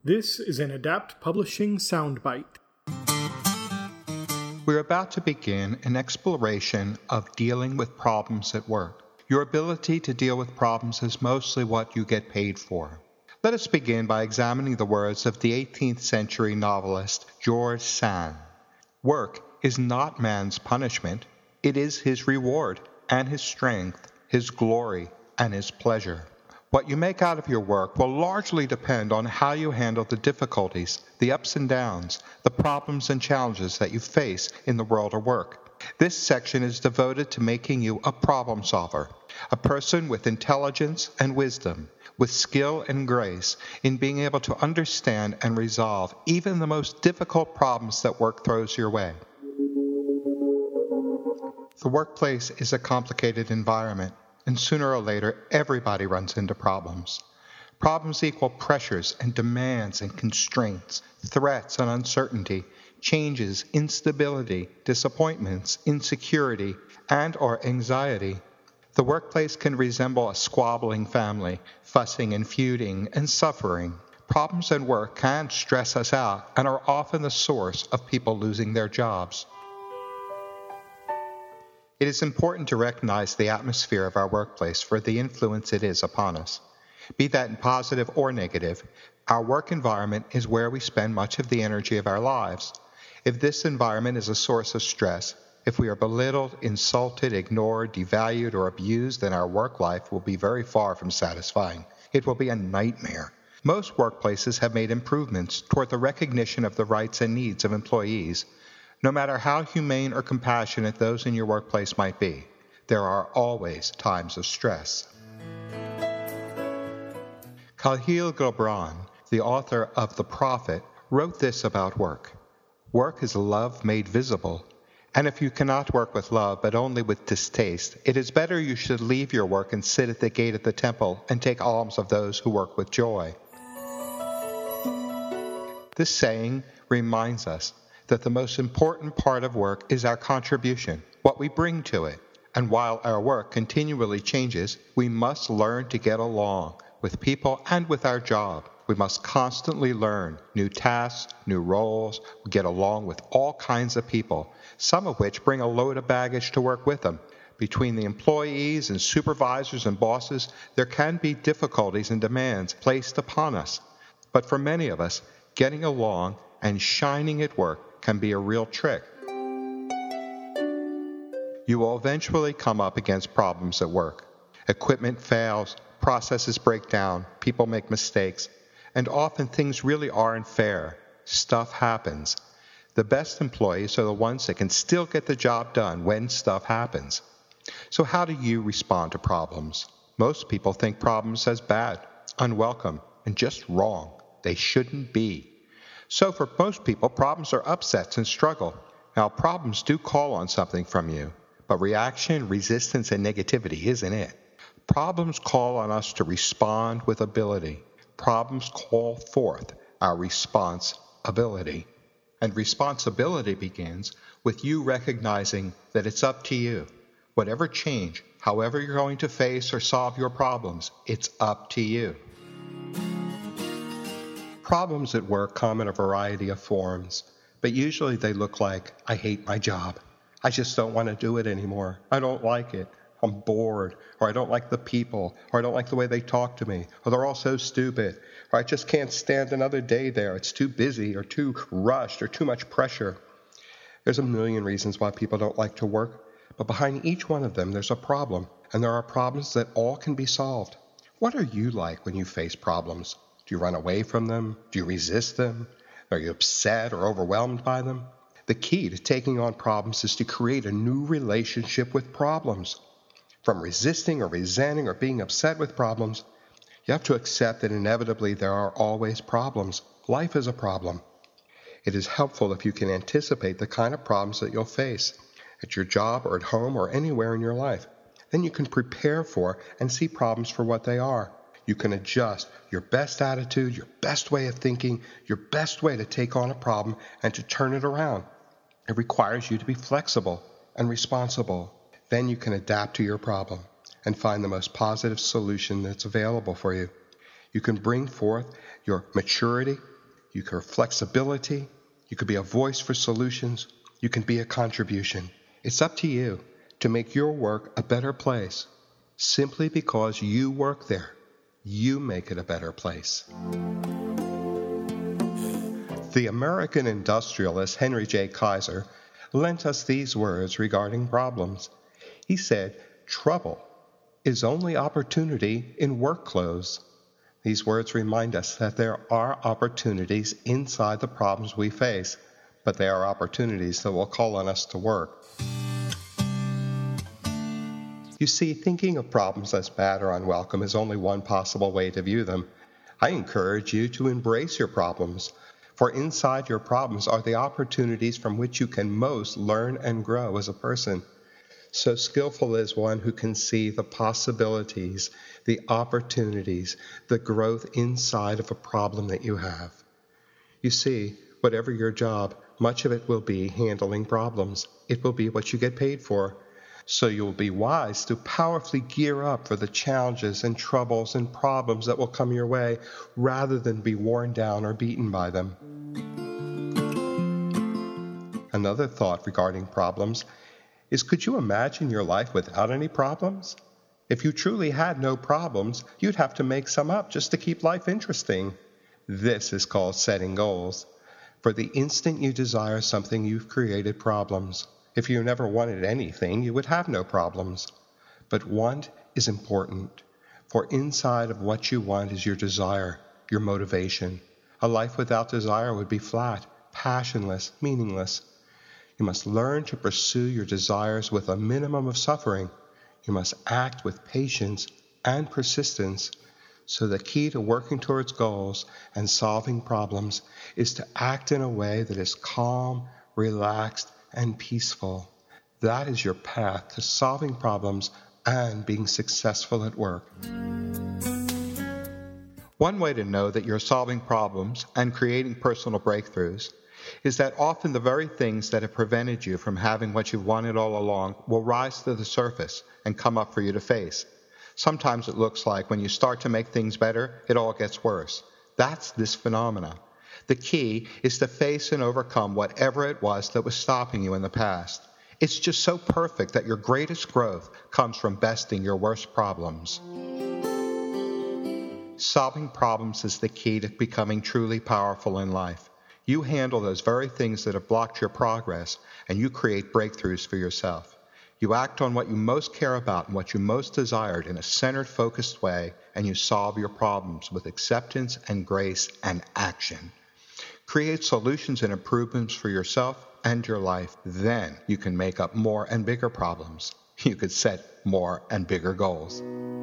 This is an Adapt Publishing soundbite. We're about to begin an exploration of dealing with problems at work. Your ability to deal with problems is mostly what you get paid for. Let us begin by examining the words of the 18th century novelist George Sand. Work is not man's punishment, it is his reward and his strength, his glory and his pleasure. What you make out of your work will largely depend on how you handle the difficulties, the ups and downs, the problems and challenges that you face in the world of work. This section is devoted to making you a problem solver, a person with intelligence and wisdom, with skill and grace in being able to understand and resolve even the most difficult problems that work throws your way. The workplace is a complicated environment, and sooner or later, everybody runs into problems. Problems equal pressures and demands and constraints, threats and uncertainty, changes, instability, disappointments, insecurity, and/or anxiety. The workplace can resemble a squabbling family, fussing and feuding and suffering. Problems at work can stress us out and are often the source of people losing their jobs. It is important to recognize the atmosphere of our workplace for the influence it is upon us. Be that in positive or negative, our work environment is where we spend much of the energy of our lives. If this environment is a source of stress, if we are belittled, insulted, ignored, devalued, or abused, then our work life will be very far from satisfying. It will be a nightmare. Most workplaces have made improvements toward the recognition of the rights and needs of employees. No matter how humane or compassionate those in your workplace might be, there are always times of stress. Khalil Gibran, the author of The Prophet, wrote this about work. Work is love made visible, and if you cannot work with love but only with distaste, it is better you should leave your work and sit at the gate of the temple and take alms of those who work with joy. This saying reminds us that the most important part of work is our contribution, what we bring to it. And while our work continually changes, we must learn to get along with people and with our job. We must constantly learn new tasks, new roles, get along with all kinds of people, some of which bring a load of baggage to work with them. Between the employees and supervisors and bosses, there can be difficulties and demands placed upon us. But for many of us, getting along and shining at work can be a real trick. You will eventually come up against problems at work. Equipment fails, processes break down, people make mistakes, and often things really aren't fair. Stuff happens. The best employees are the ones that can still get the job done when stuff happens. So how do you respond to problems? Most people think problems as bad, unwelcome, and just wrong. They shouldn't be. So for most people, problems are upsets and struggle. Now, problems do call on something from you, but reaction, resistance, and negativity isn't it. Problems call on us to respond with ability. Problems call forth our responsibility. And responsibility begins with you recognizing that it's up to you. Whatever change, however you're going to face or solve your problems, it's up to you. Problems at work come in a variety of forms, but usually they look like, I hate my job. I just don't want to do it anymore. I don't like it. I'm bored, or I don't like the people, or I don't like the way they talk to me, or they're all so stupid, or I just can't stand another day there. It's too busy, or too rushed, or too much pressure. There's a million reasons why people don't like to work, but behind each one of them there's a problem, and there are problems that all can be solved. What are you like when you face problems? Do you run away from them? Do you resist them? Are you upset or overwhelmed by them? The key to taking on problems is to create a new relationship with problems. From resisting or resenting or being upset with problems, you have to accept that inevitably there are always problems. Life is a problem. It is helpful if you can anticipate the kind of problems that you'll face at your job or at home or anywhere in your life. Then you can prepare for and see problems for what they are. You can adjust your best attitude, your best way of thinking, your best way to take on a problem and to turn it around. It requires you to be flexible and responsible. Then you can adapt to your problem and find the most positive solution that's available for you. You can bring forth your maturity, you can have flexibility, you could be a voice for solutions, you can be a contribution. It's up to you to make your work a better place. Simply because you work there, you make it a better place. The American industrialist Henry J. Kaiser lent us these words regarding problems. He said, "Trouble is only opportunity in work clothes." These words remind us that there are opportunities inside the problems we face, but they are opportunities that will call on us to work. You see, thinking of problems as bad or unwelcome is only one possible way to view them. I encourage you to embrace your problems, for inside your problems are the opportunities from which you can most learn and grow as a person. So skillful is one who can see the possibilities, the opportunities, the growth inside of a problem that you have. You see, whatever your job, much of it will be handling problems. It will be what you get paid for. So you will be wise to powerfully gear up for the challenges and troubles and problems that will come your way, rather than be worn down or beaten by them. Another thought regarding problems is, could you imagine your life without any problems? If you truly had no problems, you'd have to make some up just to keep life interesting. This is called setting goals. For the instant you desire something, you've created problems. If you never wanted anything, you would have no problems. But want is important, for inside of what you want is your desire, your motivation. A life without desire would be flat, passionless, meaningless. You must learn to pursue your desires with a minimum of suffering. You must act with patience and persistence. So the key to working towards goals and solving problems is to act in a way that is calm, relaxed, and peaceful. That is your path to solving problems and being successful at work. One way to know that you're solving problems and creating personal breakthroughs is that often the very things that have prevented you from having what you've wanted all along will rise to the surface and come up for you to face. Sometimes it looks like when you start to make things better, it all gets worse. That's this phenomena. The key is to face and overcome whatever it was that was stopping you in the past. It's just so perfect that your greatest growth comes from besting your worst problems. Solving problems is the key to becoming truly powerful in life. You handle those very things that have blocked your progress, and you create breakthroughs for yourself. You act on what you most care about and what you most desired in a centered, focused way, and you solve your problems with acceptance and grace and action. Create solutions and improvements for yourself and your life. Then you can make up more and bigger problems. You could set more and bigger goals.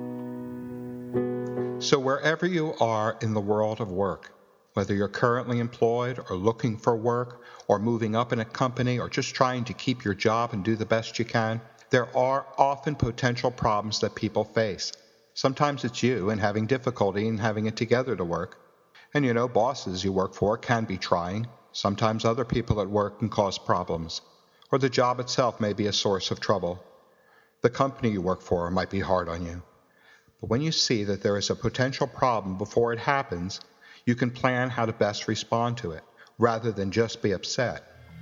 So wherever you are in the world of work, whether you're currently employed or looking for work or moving up in a company or just trying to keep your job and do the best you can, there are often potential problems that people face. Sometimes it's you and having difficulty in having it together to work. And you know, bosses you work for can be trying. Sometimes other people at work can cause problems. Or the job itself may be a source of trouble. The company you work for might be hard on you. But when you see that there is a potential problem before it happens, you can plan how to best respond to it, rather than just be upset.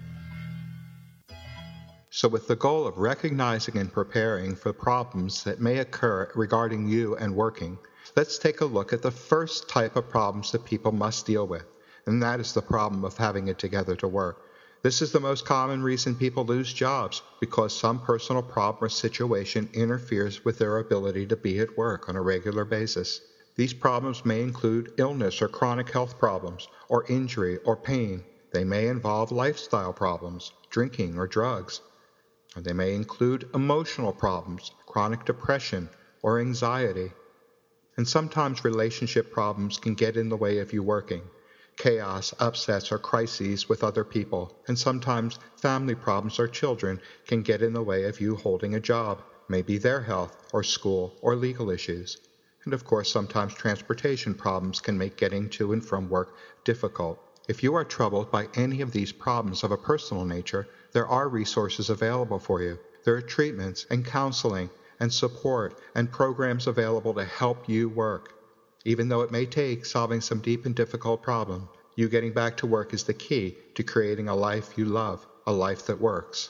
So with the goal of recognizing and preparing for problems that may occur regarding you and working, let's take a look at the first type of problems that people must deal with, and that is the problem of having it together to work. This is the most common reason people lose jobs, because some personal problem or situation interferes with their ability to be at work on a regular basis. These problems may include illness or chronic health problems, or injury or pain. They may involve lifestyle problems, drinking or drugs. Or they may include emotional problems, chronic depression or anxiety. And sometimes relationship problems can get in the way of you working. Chaos, upsets, or crises with other people. And sometimes family problems or children can get in the way of you holding a job. Maybe their health or school or legal issues. And of course, sometimes transportation problems can make getting to and from work difficult. If you are troubled by any of these problems of a personal nature, there are resources available for you. There are treatments and counseling and support and programs available to help you work. Even though it may take solving some deep and difficult problem, You getting back to work is the key to creating a life you love, a life that works.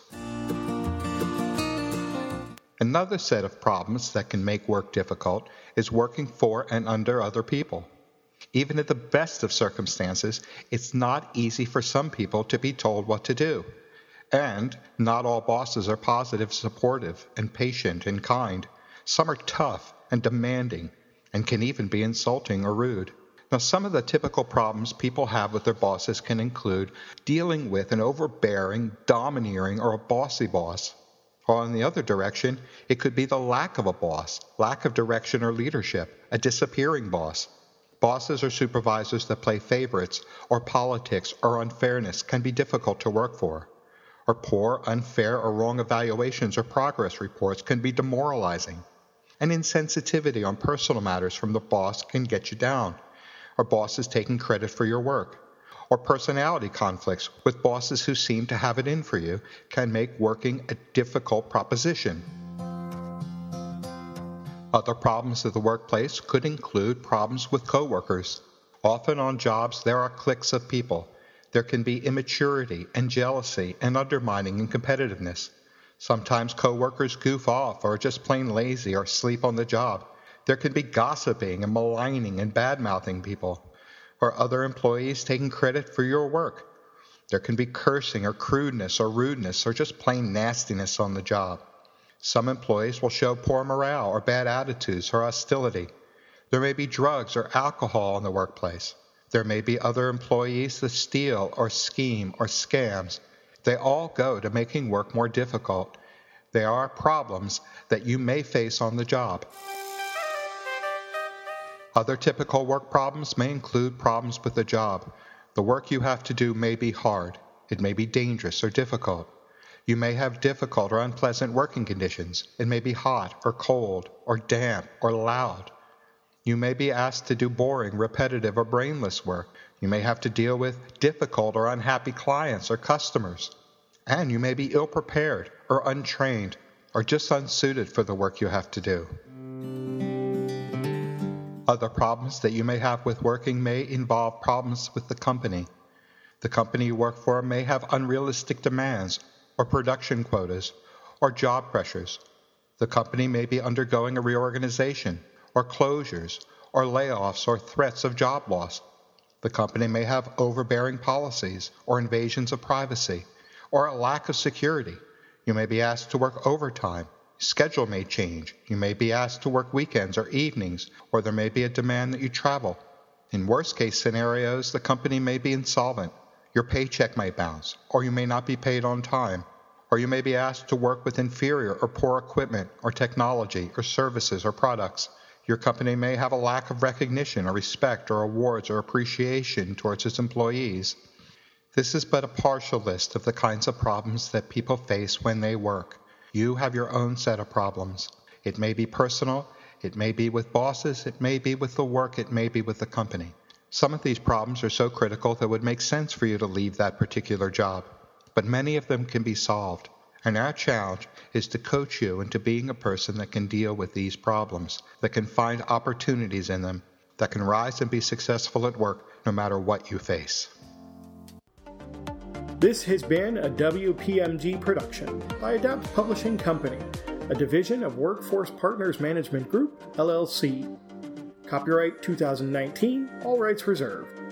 Another set of problems that can make work difficult is working for and under other people. Even at the best of circumstances, it's not easy for some people to be told what to do. And not all bosses are positive, supportive, and patient and kind. Some are tough and demanding, and can even be insulting or rude. Now, some of the typical problems people have with their bosses can include dealing with an overbearing, domineering, or a bossy boss. Or in the other direction, it could be the lack of a boss, lack of direction or leadership, a disappearing boss. Bosses or supervisors that play favorites, or politics or unfairness can be difficult to work for. Or poor, unfair, or wrong evaluations or progress reports can be demoralizing. And insensitivity on personal matters from the boss can get you down. Or bosses taking credit for your work. Or personality conflicts with bosses who seem to have it in for you can make working a difficult proposition. Other problems of the workplace could include problems with coworkers. Often on jobs there are cliques of people. There can be immaturity and jealousy and undermining and competitiveness. Sometimes coworkers goof off or are just plain lazy or sleep on the job. There can be gossiping and maligning and bad-mouthing people, or other employees taking credit for your work. There can be cursing or crudeness or rudeness or just plain nastiness on the job. Some employees will show poor morale or bad attitudes or hostility. There may be drugs or alcohol in the workplace. There may be other employees that steal or scheme or scams. They all go to making work more difficult. They are problems that you may face on the job. Other typical work problems may include problems with the job. The work you have to do may be hard. It may be dangerous or difficult. You may have difficult or unpleasant working conditions. It may be hot or cold or damp or loud. You may be asked to do boring, repetitive, or brainless work. You may have to deal with difficult or unhappy clients or customers. And you may be ill-prepared or untrained or just unsuited for the work you have to do. Other problems that you may have with working may involve problems with the company. The company you work for may have unrealistic demands or production quotas or job pressures. The company may be undergoing a reorganization or closures or layoffs or threats of job loss. The company may have overbearing policies or invasions of privacy or a lack of security. You may be asked to work overtime. Schedule may change. You may be asked to work weekends or evenings, or there may be a demand that you travel. In worst-case scenarios, the company may be insolvent. Your paycheck may bounce, or you may not be paid on time, or you may be asked to work with inferior or poor equipment or technology or services or products. Your company may have a lack of recognition or respect or awards or appreciation towards its employees. This is but a partial list of the kinds of problems that people face when they work. You have your own set of problems. It may be personal, it may be with bosses, it may be with the work, it may be with the company. Some of these problems are so critical that it would make sense for you to leave that particular job, but many of them can be solved. And our challenge is to coach you into being a person that can deal with these problems, that can find opportunities in them, that can rise and be successful at work no matter what you face. This has been a WPMG production by Adapt Publishing Company, a division of Workforce Partners Management Group, LLC. Copyright 2019, all rights reserved.